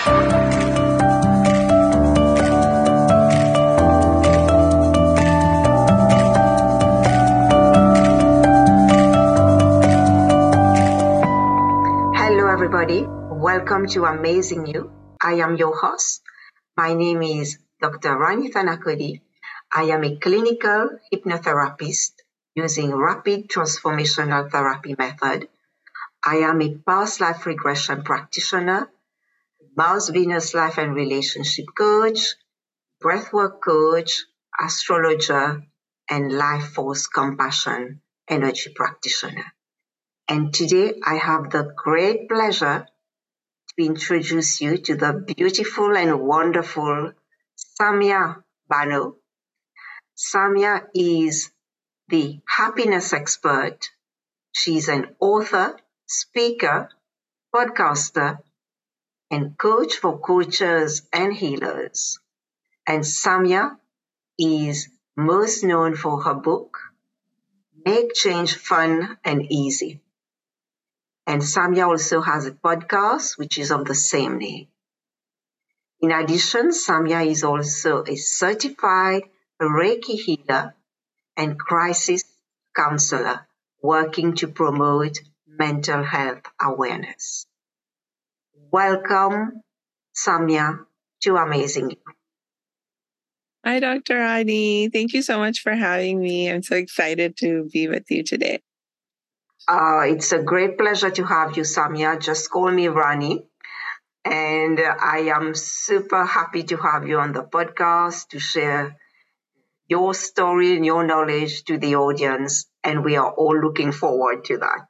Hello, everybody. Welcome to Amazing You. I am your host. My name is Dr. Rani Thanakodi. I am a clinical hypnotherapist using rapid transformational therapy method. I am a past life regression practitioner, Mars Venus life and relationship coach, breathwork coach, astrologer, and life force compassion energy practitioner. And today I have the great pleasure to introduce you to the beautiful and wonderful Samia Bano. Samia is the happiness expert. She's an author, speaker, podcaster, and coach for coaches and healers. And Samia is most known for her book, Make Change Fun and Easy. And Samia also has a podcast, which is of the same name. In addition, Samia is also a certified Reiki healer and crisis counselor working to promote mental health awareness. Welcome, Samia, to Amazing You. Hi, Dr. Adi. Thank you so much for having me. I'm so excited to be with you today. It's a great pleasure to have you, Samia. Just call me Rani. And I am super happy to have you on the podcast to share your story and your knowledge to the audience. And we are all looking forward to that.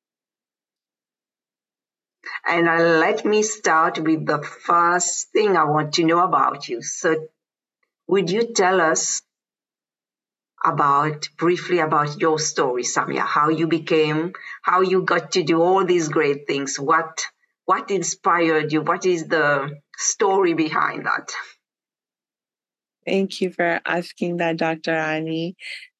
And let me start with the first thing I want to know about you. So would you tell us briefly about your story, Samia, how you got to do all these great things? What inspired you? What is the story behind that? Thank you for asking that, Dr. Ani.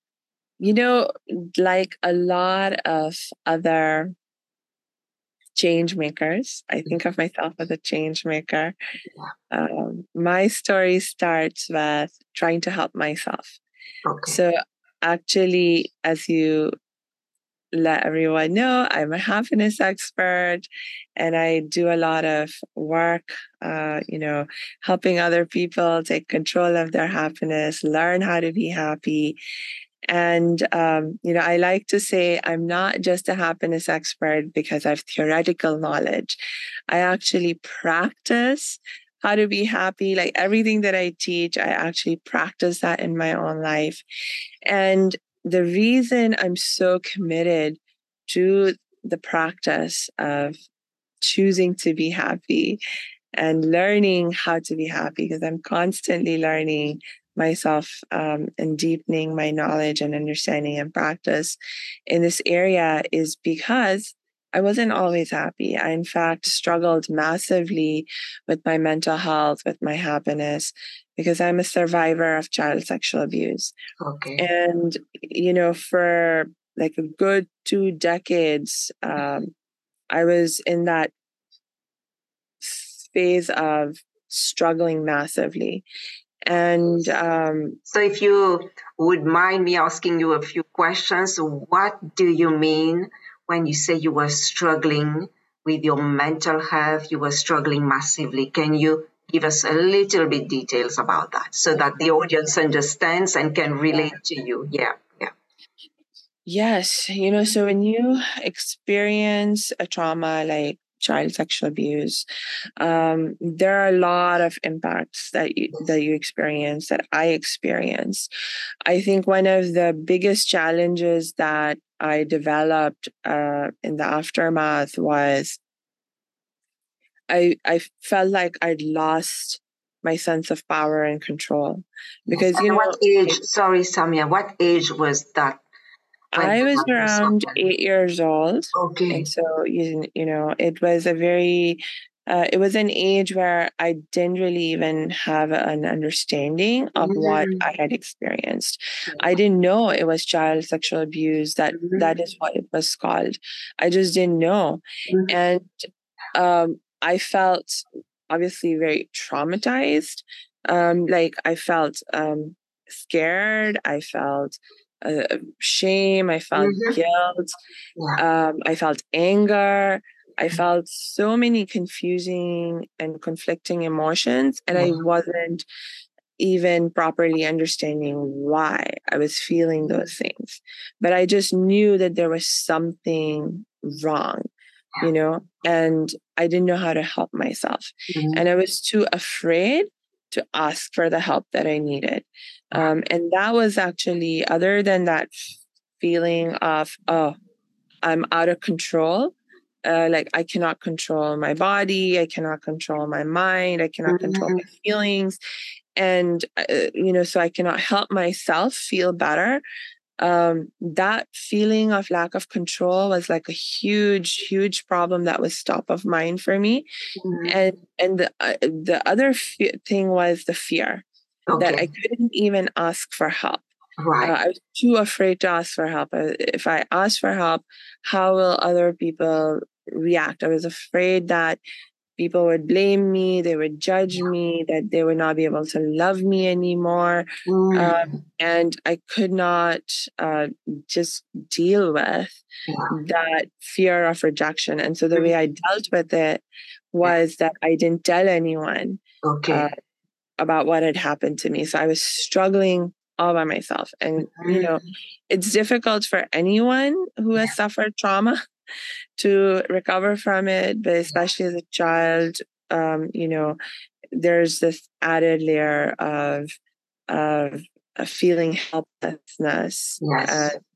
Like a lot of other change makers, I think of myself as a change maker. My story starts with trying to help myself. Okay. So actually, as you let everyone know, I'm a happiness expert and I do a lot of work, helping other people take control of their happiness, learn how to be happy. And, I like to say I'm not just a happiness expert because I have theoretical knowledge. I actually practice how to be happy. Like everything that I teach, I actually practice that in my own life. And the reason I'm so committed to the practice of choosing to be happy and learning how to be happy, because I'm constantly learning myself and deepening my knowledge and understanding and practice in this area, is because I wasn't always happy. I, in fact, struggled massively with my mental health, with my happiness, because I'm a survivor of child sexual abuse. Okay. And, for like a good 2 decades, I was in that phase of struggling massively. And so if you would mind me asking you a few questions, what do you mean when you say you were struggling with your mental health, you were struggling massively? Can you give us a little bit details about that so that the audience understands and can relate to you? Yeah. Yes. So when you experience a trauma like child sexual abuse, there are a lot of impacts that you experience, that I experienced. I think one of the biggest challenges that I developed in the aftermath was I felt like I'd lost my sense of power and control, because what age? Sorry, Samia. What age was that? I was around 8 years old. Okay. And so, it was it was an age where I didn't really even have an understanding of what I had experienced. I didn't know it was child sexual abuse, that is what it was called. I just didn't know. And I felt obviously very traumatized. Like I felt scared. I felt shame. I felt Mm-hmm. guilt. Yeah. I felt anger. I felt so many confusing and conflicting emotions, and I Yeah. wasn't even properly understanding why I was feeling those things. But I just knew that there was something wrong, and I didn't know how to help myself. Mm-hmm. And I was too afraid to ask for the help that I needed. And that was actually, other than that feeling of, oh, I'm out of control. Like I cannot control my body, I cannot control my mind, I cannot control Mm-hmm. my feelings, and so I cannot help myself feel better. That feeling of lack of control was like a huge problem that was top of mind for me. Mm-hmm. And the other thing was the fear that I Okay. couldn't even ask for help. Right. I was too afraid to ask for help. If I ask for help, how will other people react? I was afraid that people would blame me, they would judge me, that they would not be able to love me anymore. Mm-hmm. And I could not just deal with Yeah. that fear of rejection. And so the way I Mm-hmm. dealt with it Yeah. was that I didn't tell anyone uh, Okay. about what had happened to me. So I was struggling all by myself. And, Mm-hmm. it's difficult for anyone who has Yeah. suffered trauma to recover from it, but especially as a child, um, you know, there's this added layer of a feeling helplessness and Yes.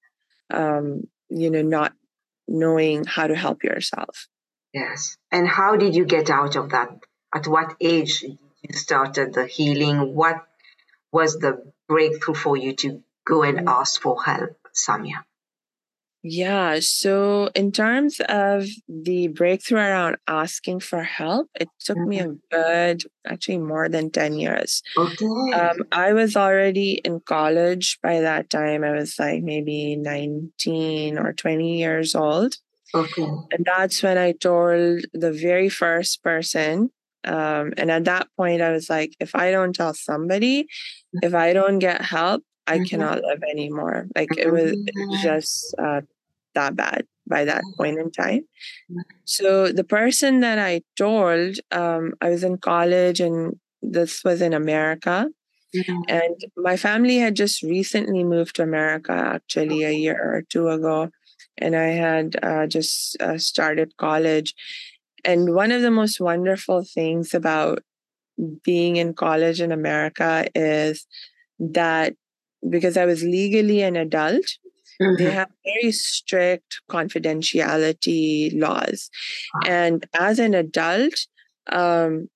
not knowing how to help yourself. Yes. And how did you get out of that? At what age did you started the healing? What was the breakthrough for you to go and ask for help, Samia? Yeah. So, in terms of the breakthrough around asking for help, it took me Mhm. a good, actually more than 10 years. Okay. I was already in college by that time. I was like maybe 19 or 20 years old. Okay. And that's when I told the very first person. And at that point, I was like, if I don't tell somebody, if I don't get help, I Mhm. cannot live anymore. Like it was Mhm. just that bad by that point in time. So the person that I told, I was in college and this was in America. Mhm. And my family had just recently moved to America, actually, a year or two ago. And I had just started college. And one of the most wonderful things about being in college in America is that because I was legally an adult, they Mhm. have very strict confidentiality laws. And as an adult, um,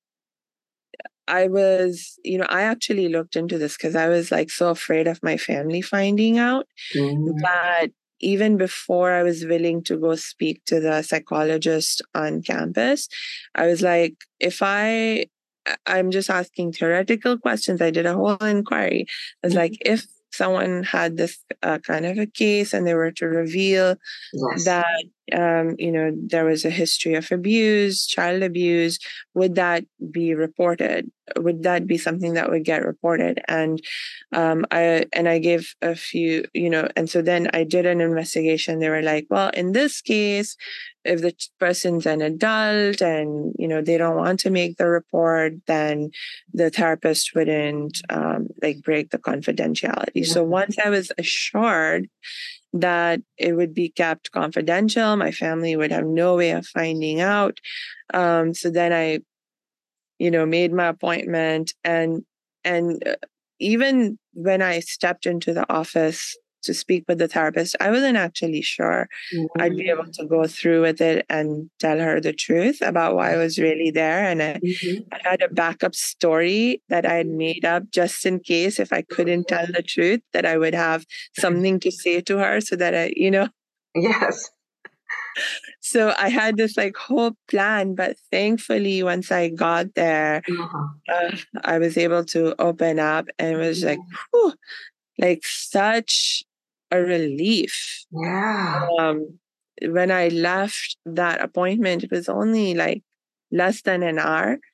I actually looked into this because I was like so afraid of my family finding out Mhm. that even before I was willing to go speak to the psychologist on campus, I was like, I'm just asking theoretical questions. I did a whole inquiry. I was like, Mhm. if someone had this kind of a case and they were to reveal Yes. that there was a history of abuse, child abuse, would that be reported? Would that be something that would get reported? And I gave a few, and so then I did an investigation. They were like, well, in this case, if the person's an adult and they don't want to make the report, then the therapist wouldn't like break the confidentiality. So Mhm. once I was assured that it would be kept confidential. My family would have no way of finding out. So then I, made my appointment, and even when I stepped into the office to speak with the therapist, I wasn't actually sure I'd be able Mhm. to go through with it and tell her the truth about why I was really there. And Mhm. I had a backup story that I had made up just in case if I couldn't tell the truth, that I would have something to say to her so that Yes. so I had this like whole plan. But thankfully, once I got there, Uh-huh. I was able to open up, and it was like, whew, like such a relief. Yeah. Um, when I left that appointment, it was only like less than an hour.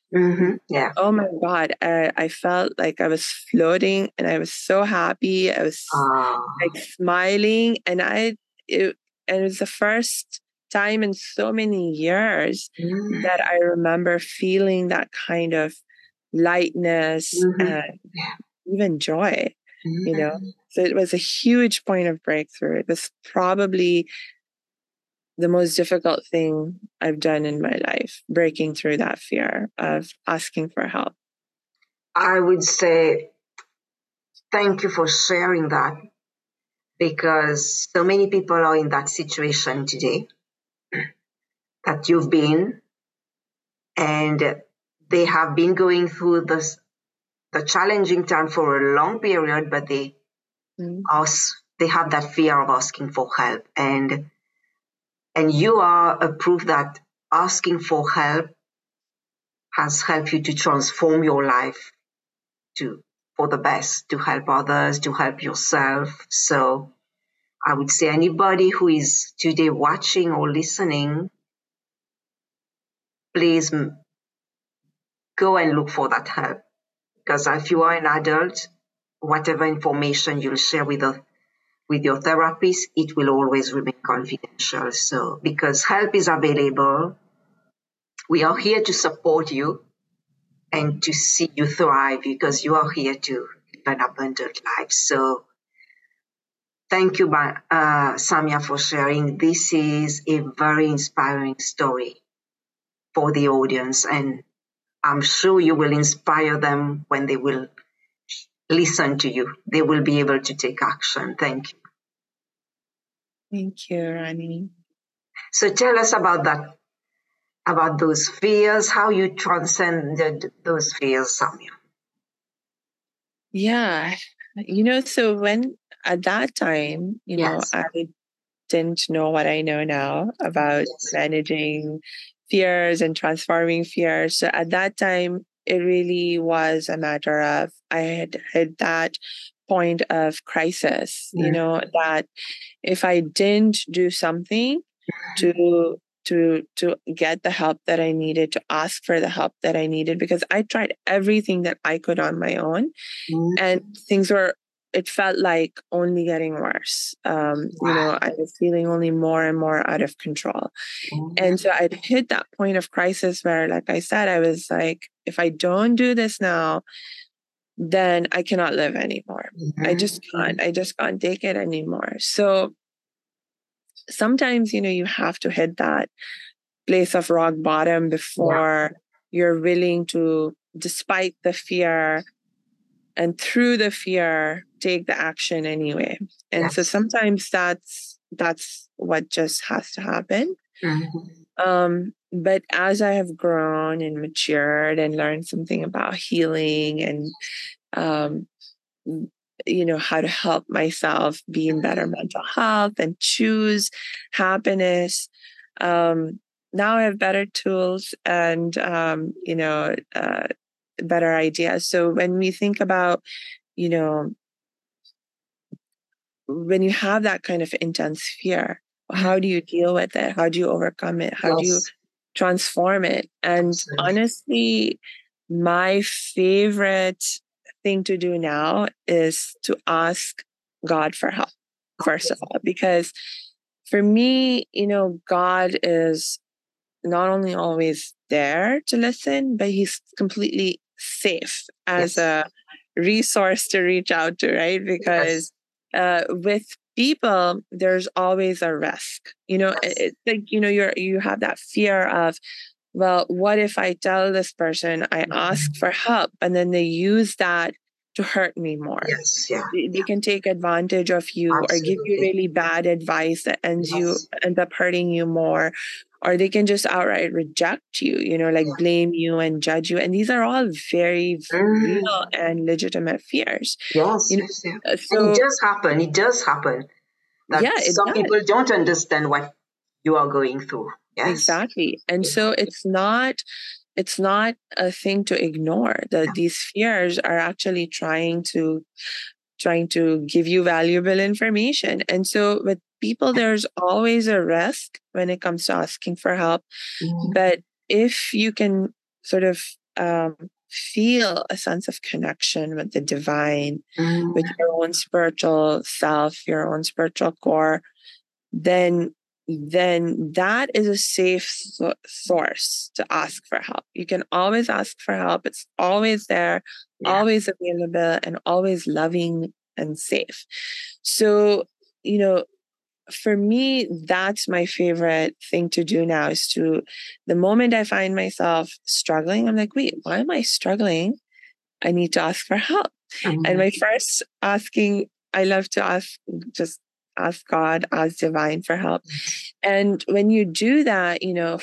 Yeah. Oh my God, I felt like I was floating and I was so happy. I was like smiling, and it, and it was the first time in so many years that I remember feeling that kind of lightness and Yeah. even joy, you know? So it was a huge point of breakthrough. It was probably the most difficult thing I've done in my life, breaking through that fear of asking for help. I would say thank you for sharing that, because so many people are in that situation today that you've been, and they have been going through the challenging time for a long period, but they have that fear of asking for help, and you are a proof that asking for help has helped you to transform your life to for the best, to help others, to help yourself. So I would say anybody who is today watching or listening, please go and look for that help. Because if you are an adult, whatever information you'll share with your therapist, it will always remain confidential. So because help is available, we are here to support you and to see you thrive, because you are here to live an abundant life. So thank you, Samia, for sharing. This is a very inspiring story for the audience, and I'm sure you will inspire them when they will listen to you. They will be able to take action. Thank you. Thank you, Rani. So tell us about that, about those fears, how you transcended those fears, Samia. Yeah. So when at that time, Yes. I didn't know what I know now about Yes. managing fears and transforming fears. So at that time, it really was a matter of I had hit that point of crisis, that if I didn't do something to to get the help that I needed, to ask for the help that I needed, because I tried everything that I could on my own, and things were, it felt like only getting worse. I was feeling only more and more out of control. And so I'd hit that point of crisis where, like I said, I was like, if I don't do this now, then I cannot live anymore. I just can't take it anymore. So sometimes, you have to hit that place of rock bottom before you're willing to, despite the fear and through the fear, take the action anyway. And so sometimes that's what just has to happen. But as I have grown and matured and learned something about healing and how to help myself be in better mental health and choose happiness, now I have better tools and better ideas. So when we think about, you know, when you have that kind of intense fear, how do you deal with it? How do you overcome it? How do you transform it? And honestly, my favorite thing to do now is to ask God for help, first of all, because for me, God is not only always there to listen, but he's completely safe as a resource to reach out to, right? Because with people, there's always a risk. It's like, you have that fear of, well, what if I tell this person I ask for help and then they use that to hurt me more? They can take advantage of you or give you really bad advice that ends up hurting you more, or they can just outright reject you, like blame you and judge you. And these are all very real and legitimate fears. Yes. So and it does happen. It does happen that it some does. people don't understand what you are going through. Yes. Exactly. And so it's not a thing to ignore. These fears are actually trying to give you valuable information. And so with people, there's always a risk when it comes to asking for help. But if you can sort of feel a sense of connection with the divine, with your own spiritual self, your own spiritual core, then that is a safe source to ask for help. You can always ask for help. It's always there, always available, and always loving and safe. So, for me, that's my favorite thing to do now, is the moment I find myself struggling, I'm like, wait, why am I struggling? I need to ask for help. And my first asking, I love to just ask God, ask divine for help. And when you do that,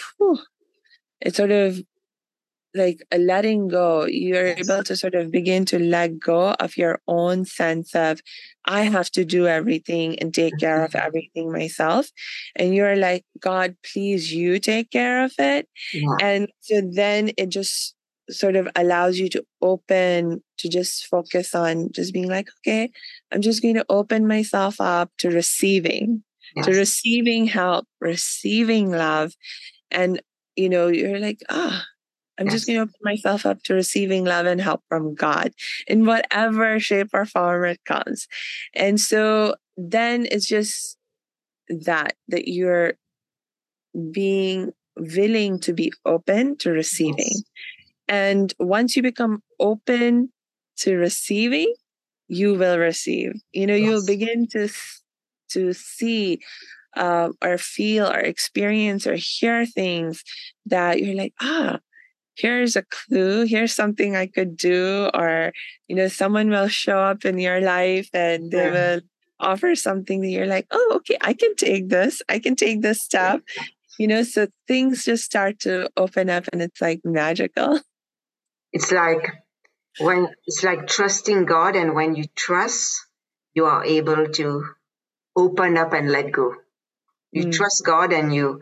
it's sort of like a letting go. You're able to sort of begin to let go of your own sense of, I have to do everything and take care of everything myself. And you're like, God, please, you take care of it. And so then it just sort of allows you to open, to just focus on just being like, okay, I'm just going to open myself up to receiving, to receiving help, receiving love. And, you're like, I'm just going to open myself up to receiving love and help from God in whatever shape or form it comes. And so then it's just that you're being willing to be open to receiving. And once you become open to receiving, you will receive. You'll begin to see or feel or experience or hear things that you're like, here's a clue, here's something I could do. Or, someone will show up in your life and they will offer something that you're like, oh, okay, I can take this step. So things just start to open up and it's like magical. It's like trusting God, and when you trust, you are able to open up and let go. You trust God and you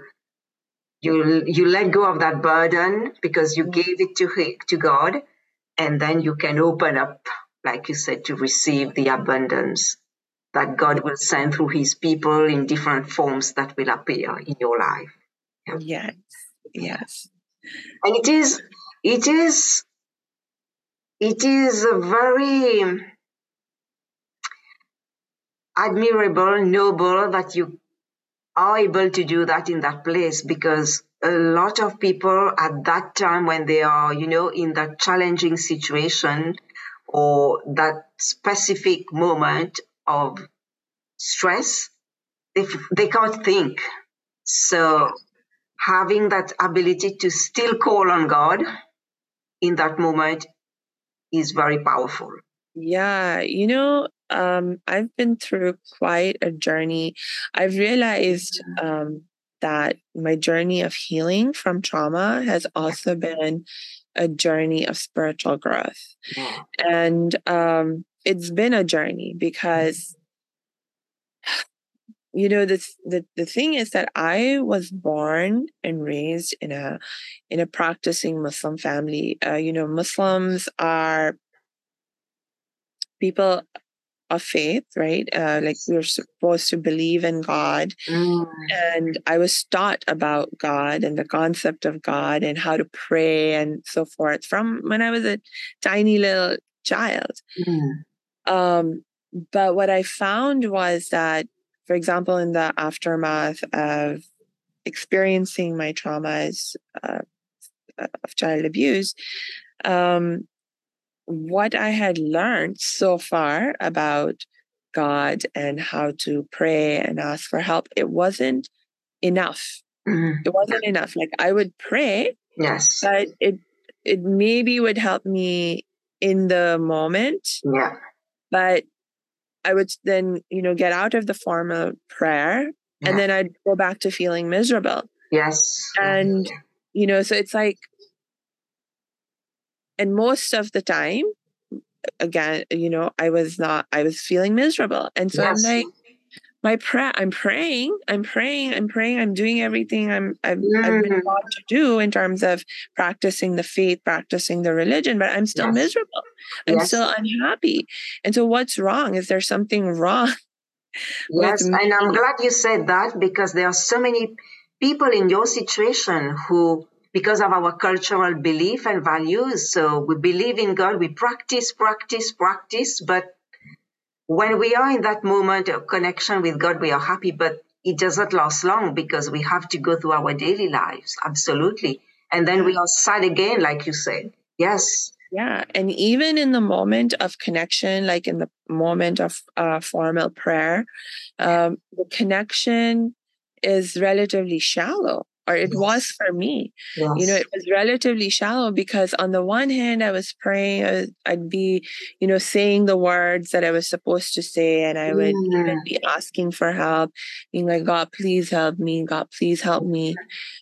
let go of that burden because you gave it to God, and then you can open up, like you said, to receive the abundance that God will send through his people in different forms that will appear in your life. Yes. And it is a very admirable, noble that you are able to do that in that place, because a lot of people at that time when they are, in that challenging situation or that specific moment of stress, they can't think. So having that ability to still call on God in that moment is very powerful. Yeah, I've been through quite a journey. I've realized that my journey of healing from trauma has also been a journey of spiritual growth. And it's been a journey because, the thing is that I was born and raised in a practicing Muslim family. Muslims are people of faith, right? Like we're supposed to believe in God. And I was taught about God and the concept of God and how to pray and so forth from when I was a tiny little child. But what I found was that, for example, in the aftermath of experiencing my traumas of child abuse, what I had learned so far about God and how to pray and ask for help, it wasn't enough. It wasn't enough. Like I would pray, but it maybe would help me in the moment. But I would then, get out of the formal prayer and then I'd go back to feeling miserable. And, so it's like, and most of the time, again, I was feeling miserable. And so I'm like, I'm praying, I'm doing everything I've been taught to do in terms of practicing the faith, practicing the religion, but I'm still miserable. I'm still unhappy. And so what's wrong? Is there something wrong? And I'm glad you said that, because there are so many people in your situation who because of our cultural belief and values. So we believe in God, we practice, but when we are in that moment of connection with God, we are happy, but it doesn't last long because we have to go through our daily lives. Absolutely. And then we are sad again, like you said. Yes. Yeah. And even in the moment of connection, like in the moment of formal prayer, the connection is relatively shallow, or it was for me. Yes. It was relatively shallow because on the one hand, I was praying, I'd be, saying the words that I was supposed to say, and I would even be asking for help, being like, God, please help me. God, please help me.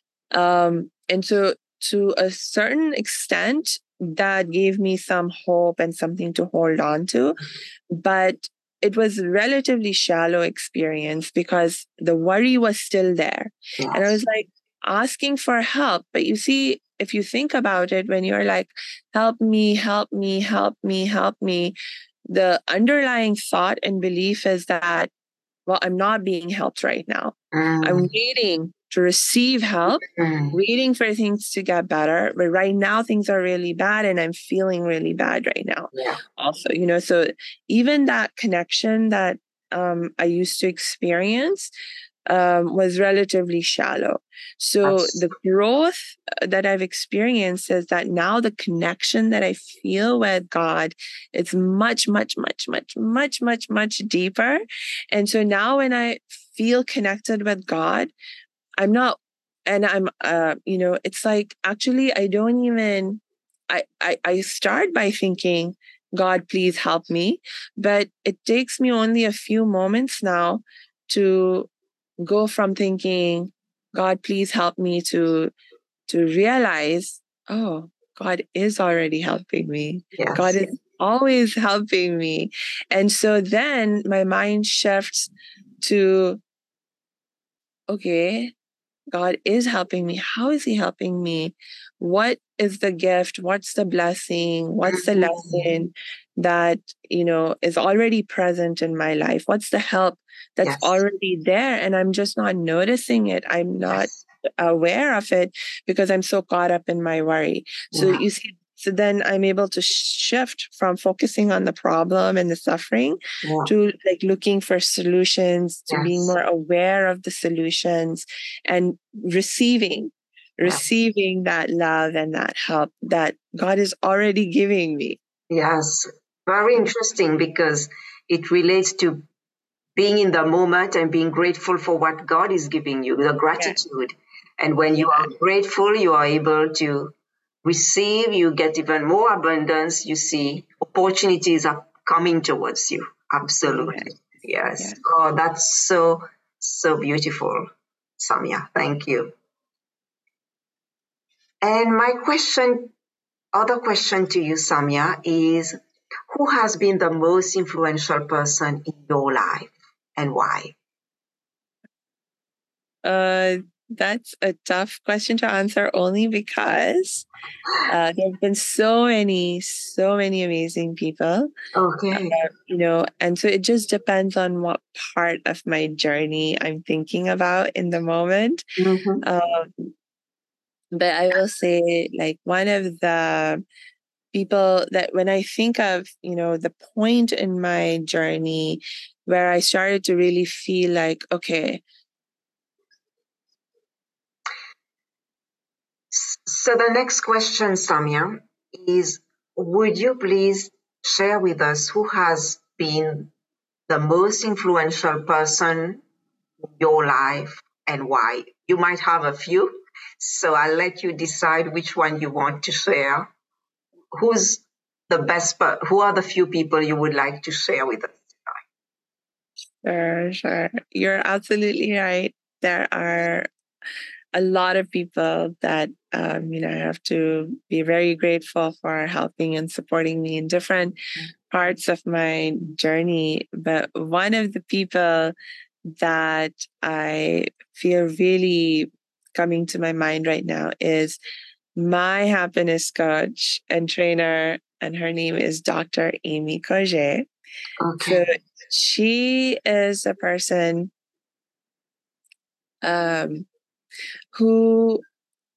And so to a certain extent, that gave me some hope and something to hold on to. But it was a relatively shallow experience because the worry was still there. Yes. And I was like asking for help. But you see, if you think about it, when you're like, help me, help me, help me, help me, the underlying thought and belief is that, well, I'm not being helped right now. I'm waiting to receive help, waiting for things to get better. But right now, things are really bad and I'm feeling really bad right now. Yeah. Also, so even that connection that I used to experience was relatively shallow. So the growth that I've experienced is that now the connection that I feel with God, it's much, much, much, much, much, much, much deeper. And so now when I feel connected with God, I'm not, and I'm, it's like, actually, I don't even, I start by thinking, God, please help me. But it takes me only a few moments now to go from thinking, God, please help me, to realize, oh, God is already helping me. Yes. God is always helping me. And so then my mind shifts to, okay, God is helping me. How is he helping me? What is the gift? What's the blessing? What's the lesson that, is already present in my life? What's the help that's already there? And I'm just not noticing it. I'm not aware of it because I'm so caught up in my worry. So you see, so then I'm able to shift from focusing on the problem and the suffering to like looking for solutions, to being more aware of the solutions and receiving that love and that help that God is already giving me. Yes. Very interesting because it relates to being in the moment and being grateful for what God is giving you, the gratitude. And when you are grateful, you are able to receive, you get even more abundance. You see, opportunities are coming towards you. Absolutely. Yes. Oh, that's so, so beautiful, Samia. Thank you. And my other question to you, Samia, is who has been the most influential person in your life and why? That's a tough question to answer only because there have been so many amazing people. Okay. And so it just depends on what part of my journey I'm thinking about in the moment. But I will say, like, one of the people that when I think of, the point in my journey where I started to really feel like, okay. So the next question, Samia, is would you please share with us who has been the most influential person in your life and why? You might have a few, so I'll let you decide which one you want to share. Who's the best, who are the few people you would like to share with us? Sure. You're absolutely right. There are a lot of people that, I have to be very grateful for helping and supporting me in different parts of my journey. But one of the people that I feel really coming to my mind right now is my happiness coach and trainer, and her name is Dr. Amy Cogé. Okay. So she is a person who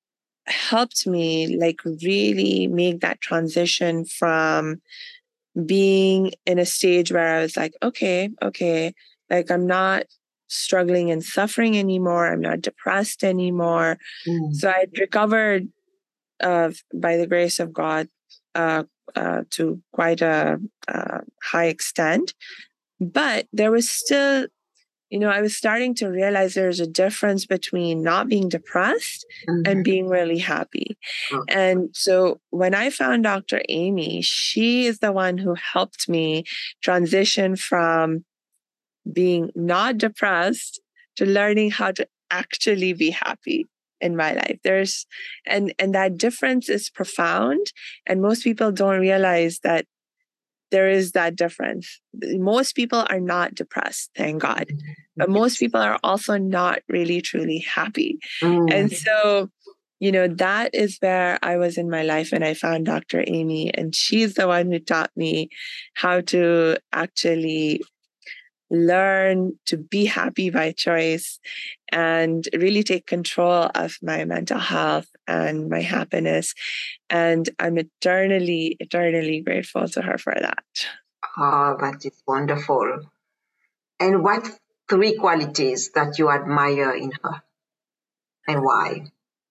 helped me like really make that transition from being in a stage where I was like, okay, like I'm not struggling and suffering anymore. I'm not depressed anymore. So I recovered by the grace of God to quite a high extent. But there was still, I was starting to realize there's a difference between not being depressed and being really happy. And so when I found Dr. Amy, she is the one who helped me transition from being not depressed to learning how to actually be happy in my life. And that difference is profound. And most people don't realize that there is that difference. Most people are not depressed, thank God. But most people are also not really, truly happy. And so, that is where I was in my life and I found Dr. Amy, and she's the one who taught me how to actually learn to be happy by choice and really take control of my mental health and my happiness. And I'm eternally, eternally grateful to her for that. Oh, that is wonderful. And what 3 qualities that you admire in her and why?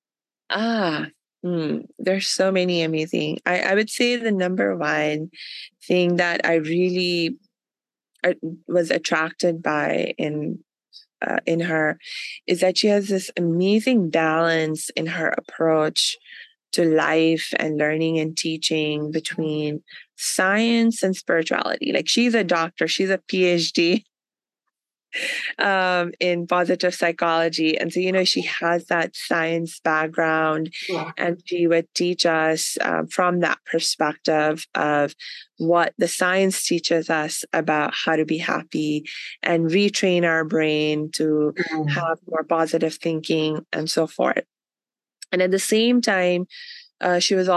There's so many amazing. I would say the number one thing that I really was attracted by in her is that she has this amazing balance in her approach to life and learning and teaching between science and spirituality. Like, she's a doctor, she's a PhD in positive psychology. And so, she has that science background, and she would teach us from that perspective of what the science teaches us about how to be happy and retrain our brain to have more positive thinking and so forth. And at the same time, she is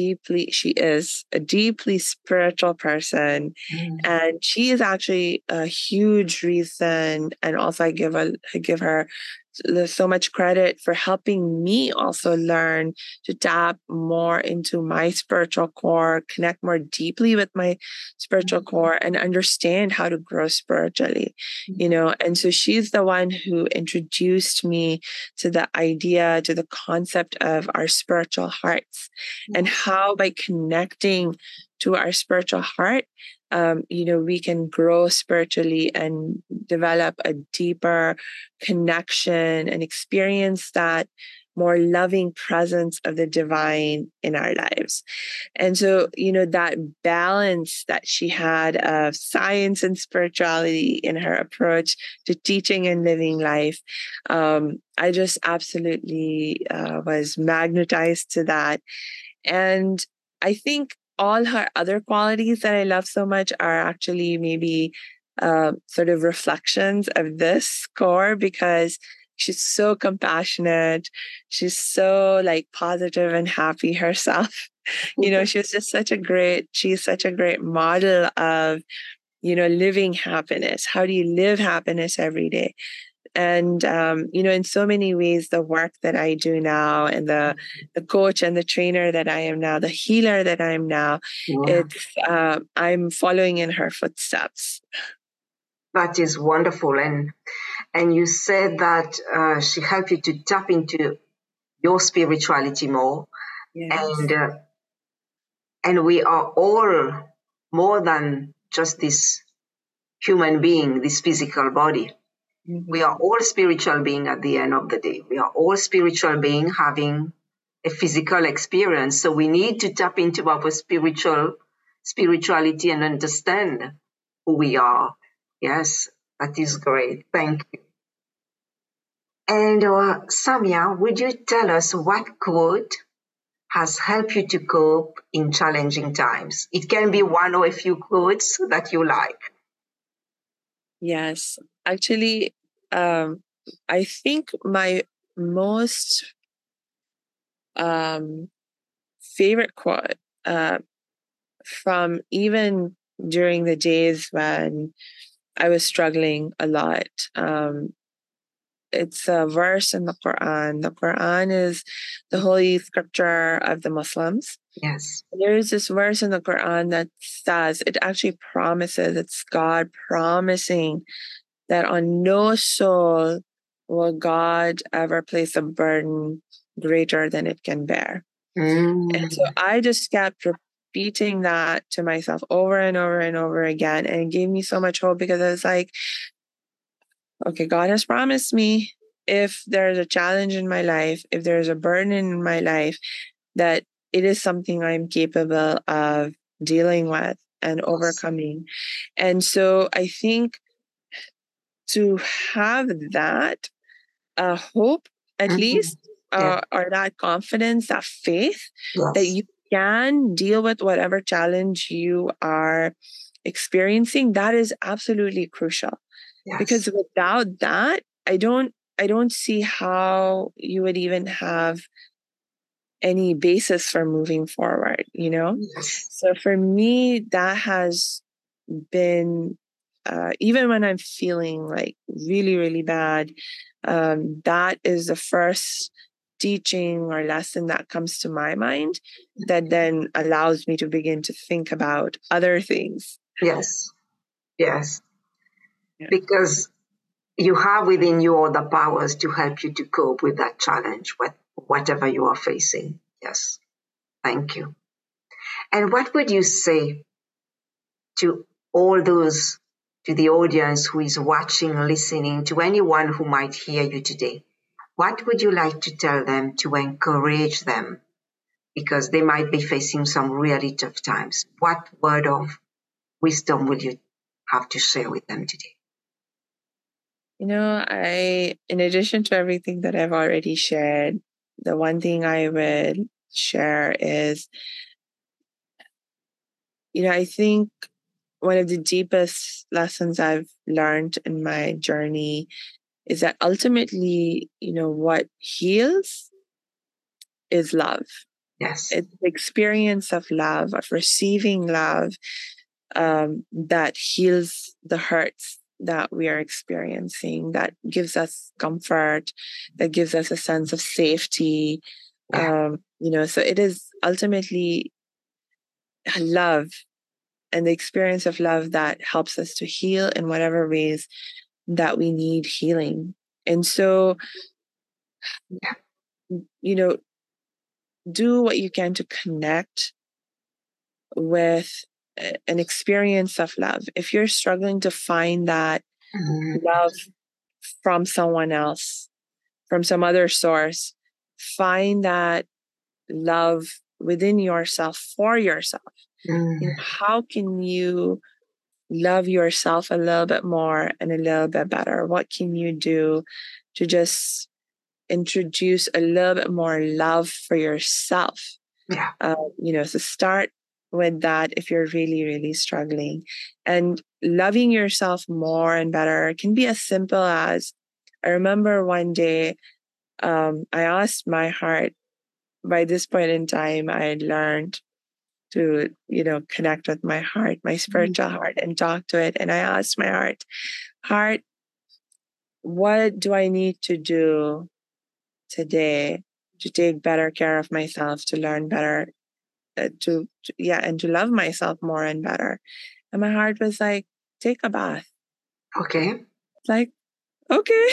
a deeply spiritual person. And she is actually a huge reason. And also I give her so much credit for helping me also learn to tap more into my spiritual core, connect more deeply with my spiritual core, and understand how to grow spiritually, And so she's the one who introduced me to the idea, to the concept of our spiritual hearts, and how by connecting to our spiritual heart, we can grow spiritually and develop a deeper connection and experience that more loving presence of the divine in our lives. And so, that balance that she had of science and spirituality in her approach to teaching and living life, I just absolutely was magnetized to that. And I think all her other qualities that I love so much are actually maybe sort of reflections of this core, because she's so compassionate. She's so like positive and happy herself. She's such a great model of, living happiness. How do you live happiness every day? And, in so many ways, the work that I do now and the coach and the trainer that I am now, the healer that I am now, I'm following in her footsteps. That is wonderful. And you said that she helped you to tap into your spirituality more. Yes. And we are all more than just this human being, this physical body. We are all spiritual beings at the end of the day. We are all spiritual beings having a physical experience. So we need to tap into our spirituality and understand who we are. Yes, that is great. Thank you. And Samia, would you tell us what quote has helped you to cope in challenging times? It can be one or a few quotes that you like. Yes, actually, I think my most favorite quote from even during the days when I was struggling a lot it's a verse in the Quran. The Quran is the holy scripture of the Muslims. Yes. There is this verse in the Quran that says, it actually promises, it's God promising that on no soul will God ever place a burden greater than it can bear. And so I just kept repeating that to myself over and over and over again. And it gave me so much hope, because I was like, okay, God has promised me, if there's a challenge in my life, if there's a burden in my life, that it is something I'm capable of dealing with and overcoming. And so I think to have that hope, at least, Yeah. or that confidence, that faith that Yes. you can deal with whatever challenge you are experiencing, that is absolutely crucial. Yes. Because without that, I don't see how you would even have any basis for moving forward, you know? Yes. So for me, that has been, even when I'm feeling like really, really bad, that is the first teaching or lesson that comes to my mind, that then allows me to begin to think about other things. Yes. Yes. Yeah. Because you have within you all the powers to help you to cope with that challenge, whatever you are facing. Yes. Thank you. And what would you say to all those, to the audience who is watching, listening, to anyone who might hear you today? What would you like to tell them to encourage them? Because they might be facing some really tough times. What word of wisdom would you have to share with them today? You know, in addition to everything that I've already shared, the one thing I would share is, I think one of the deepest lessons I've learned in my journey is that ultimately, what heals is love. Yes. It's the experience of love, of receiving love, that heals the hurts that we are experiencing, that gives us comfort, that gives us a sense of safety. Yeah. So it is ultimately love and the experience of love that helps us to heal in whatever ways that we need healing. And so, do what you can to connect with an experience of love. If you're struggling to find that love from someone else, from some other source, find that love within yourself for yourself. How can you love yourself a little bit more and a little bit better? What can you do to just introduce a little bit more love for yourself? Yeah. So start with that if you're really, really struggling. And loving yourself more and better can be as simple as, I remember one day, I asked my heart. By this point in time, I had learned to, connect with my heart, my spiritual heart, and talk to it. And I asked my heart, what do I need to do today to take better care of myself, to learn better, and to love myself more and better? And my heart was like, take a bath. Okay. Like, okay.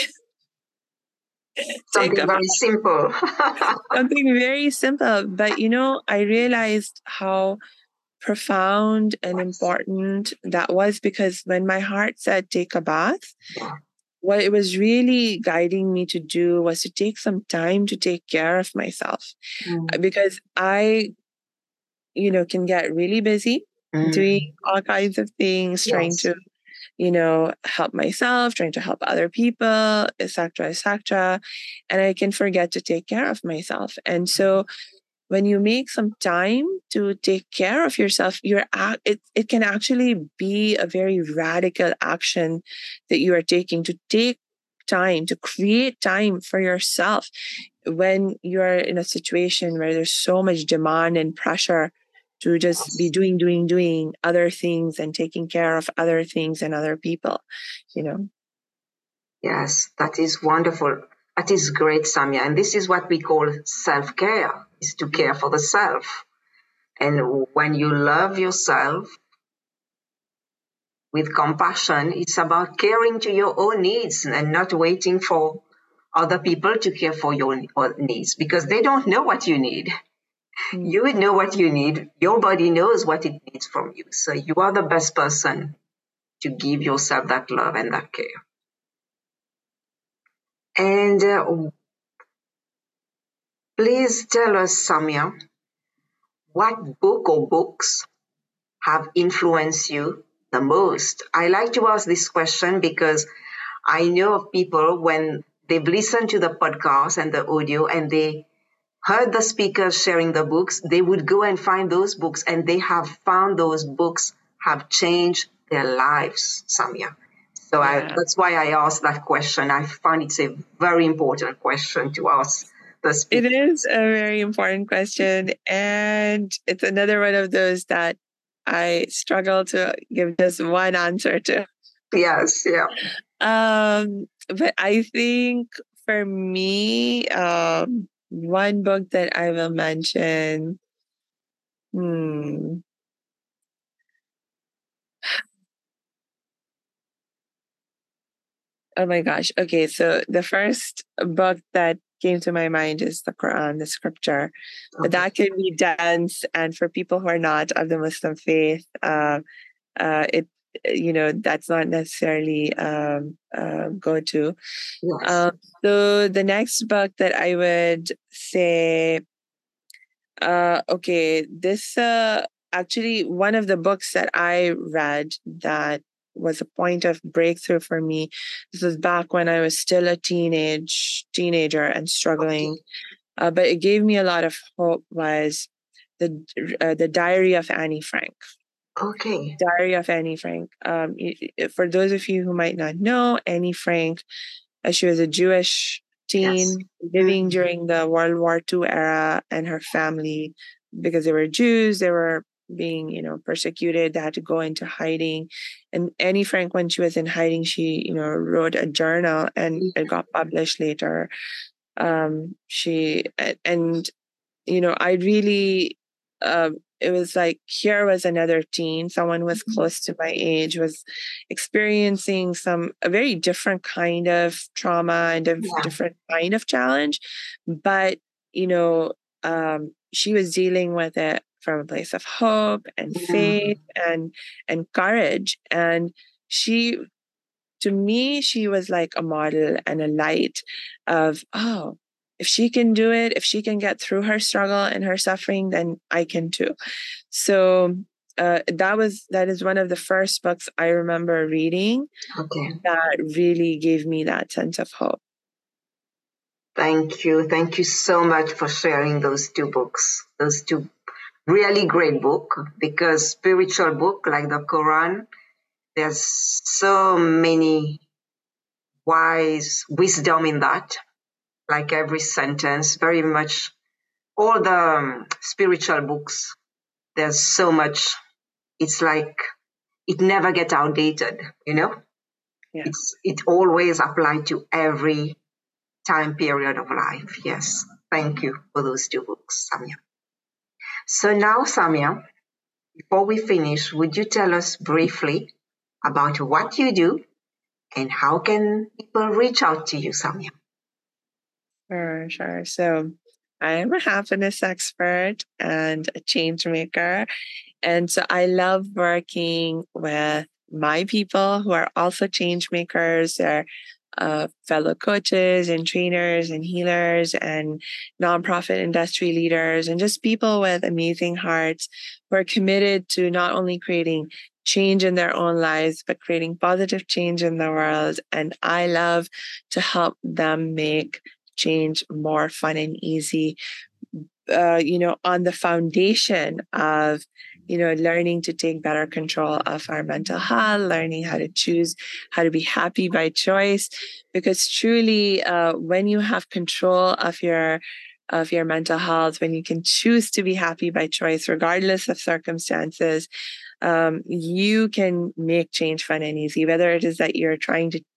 Something very simple. Something very simple. But, I realized how profound and important that was, because when my heart said take a bath, what it was really guiding me to do was to take some time to take care of myself. Because I, can get really busy doing all kinds of things, trying to, help myself, trying to help other people, etc., etc. And I can forget to take care of myself. And so when you make some time to take care of yourself, it can actually be a very radical action that you are taking, to take time, to create time for yourself when you're in a situation where there's so much demand and pressure to just be doing other things and taking care of other things and other people, Yes, that is wonderful. That is great, Samia. And this is what we call self-care, is to care for the self. And when you love yourself with compassion, it's about caring to your own needs and not waiting for other people to care for your needs because they don't know what you need. Mm. You would know what you need. Your body knows what it needs from you. So you are the best person to give yourself that love and that care. And please tell us, Samia, what book or books have influenced you the most? I like to ask this question because I know of people when they've listened to the podcast and the audio and they heard the speakers sharing the books, they would go and find those books and they have found those books have changed their lives, Samia. So Yeah. that's why I asked that question. I find it's a very important question to ask the It speaker. is a very important question. And it's another one of those that I struggle to give just one answer to. Yes, yeah. But I think for me, one book that I will mention, hmm, oh my gosh. Okay, so the first book that came to my mind is the Quran, the scripture. But Okay. that can be dense, and for people who are not of the Muslim faith, it that's not necessarily go to. Yes. So the next book that I would say, okay, this actually one of the books that I read that was a point of breakthrough for me. This was back when I was still a teenager and struggling, but it gave me a lot of hope. Was the Diary of Annie Frank. Okay. Diary of Annie Frank. For those of you who might not know, Annie Frank, she was a Jewish Yes. teen living during the World War II era, and her family, because they were Jews, they were being, persecuted. They had to go into hiding. And Annie Frank, when she was in hiding, she, wrote a journal, and it got published later. She and I really, it was like here was another teen, someone was close to my age, was experiencing a very different kind of trauma and a Yeah. different kind of challenge, but she was dealing with it from a place of hope and faith and courage, and she to me, she was like a model and a light of, oh, if she can do it, if she can get through her struggle and her suffering, then I can too. So that is one of the first books I remember reading Okay. that really gave me that sense of hope. Thank you. Thank you so much for sharing those two books. Those two really great book because spiritual book like the Quran, there's so many wise wisdom in that. Like every sentence, very much all the spiritual books. There's so much. It's like it never get outdated. Yeah. It always applied to every time period of life. Yes. Thank you for those two books, Samia. So now, Samia, before we finish, would you tell us briefly about what you do and how can people reach out to you, Samia? Sure. So I am a happiness expert and a change maker. And so I love working with my people who are also change makers. They're fellow coaches and trainers and healers and nonprofit industry leaders and just people with amazing hearts who are committed to not only creating change in their own lives, but creating positive change in the world. And I love to help them make change more fun and easy, on the foundation of, learning to take better control of our mental health, learning how to choose, how to be happy by choice. Because truly, when you have control of your mental health, when you can choose to be happy by choice, regardless of circumstances, you can make change fun and easy, whether it is that you're trying to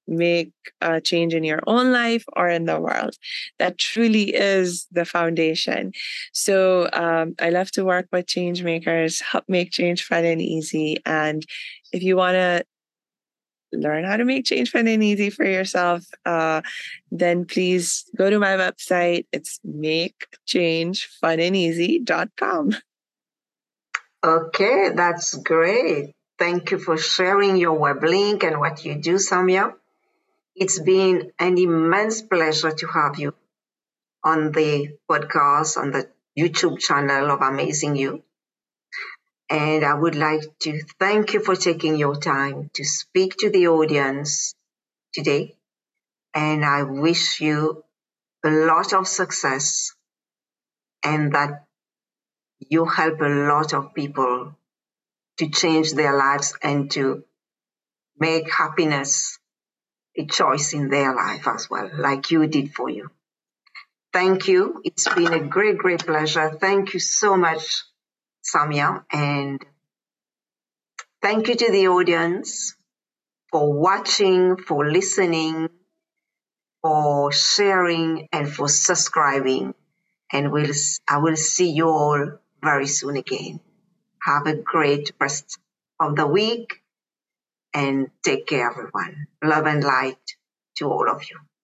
make a change in your own life or in the world. That truly is the foundation. So I love to work with change makers, help make change fun and easy. And if you want to learn how to make change fun and easy for yourself, then please go to my website. It's makechangefunandeasy.com. Okay, that's great. Thank you for sharing your web link and what you do, Samia. It's been an immense pleasure to have you on the podcast, on the YouTube channel of Amazing You. And I would like to thank you for taking your time to speak to the audience today. And I wish you a lot of success and that you help a lot of people to change their lives and to make happiness a choice in their life as well, like you did for you. Thank you. It's been a great, great pleasure. Thank you so much, Samia. And thank you to the audience for watching, for listening, for sharing, and for subscribing. And I will see you all very soon again. Have a great rest of the week and take care, everyone. Love and light to all of you.